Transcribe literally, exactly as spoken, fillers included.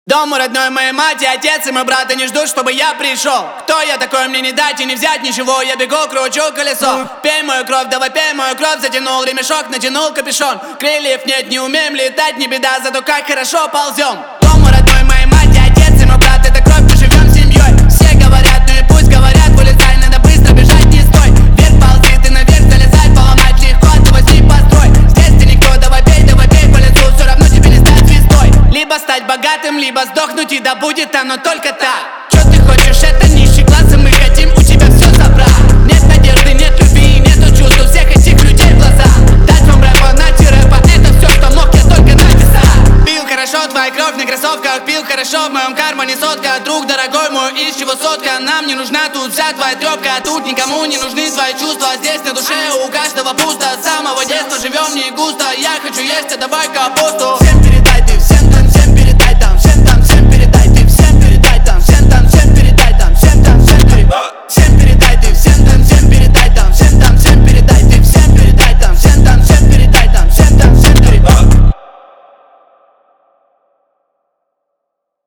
Дом родной моей мать и отец и мой брат, и не ждут, чтобы я пришел. Кто я такой, мне не дать и не взять ничего. Я бегу, кручу колесо. Пей мою кровь, давай пей мою кровь. Затянул ремешок, натянул капюшон. Крыльев нет, не умеем летать, не беда, зато как хорошо ползем. Дом родной моей мать и отец и мой брат, это кровь, мы живем семьей. Все говорят, ну и пусть говорят, вылезай, надо быстро бежать, не стой. Вверх ползи, ты наверх залезать, поломать легко, ты возьми построй. Здесь ты никто, давай пей, давай пей по лицу, все равно тебе не стать звездой. Либо стать богатым, либо сдохнуть, и да будет оно только так. Чё ты хочешь, это низший класс, и мы хотим у тебя все забрать. Нет надежды, нет любви, нету чувств у всех этих людей в глаза. Дать вам рэпа, нати рэпа, это все, что мог я только написать. Пил хорошо, твоя кровь на кроссовках, пил хорошо, в моем кармане сотка. Друг дорогой мой, из чего сотка, нам не нужна тут вся твоя трёпка. Тут никому не нужны твои чувства, здесь на душе у каждого пусто. С самого детства живем не густо, я хочу есть, а давай капусту.